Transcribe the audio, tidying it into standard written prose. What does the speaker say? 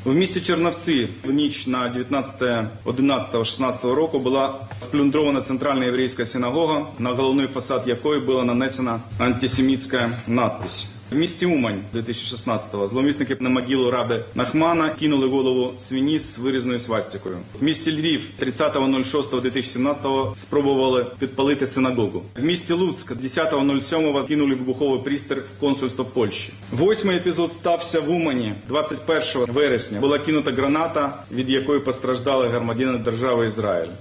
В місті Черновці в ніч на 19.11.16 року була сплюндрована центральна єврейська синагога, на головний фасад якої була нанесена антисемітська надпись. В місті Умань 2016-го зловмисники на могилу раби Нахмана кинули голову свині з вирізною свастикою. В місті Львів 30.06.2017 спробували підпалити синагогу. В місті Луцьк 10.07 кинули вибуховий пристрій в консульство Польщі. Восьмий епізод стався в Умані. 21 вересня була кинута граната, від якої постраждали громадяни держави Ізраїль.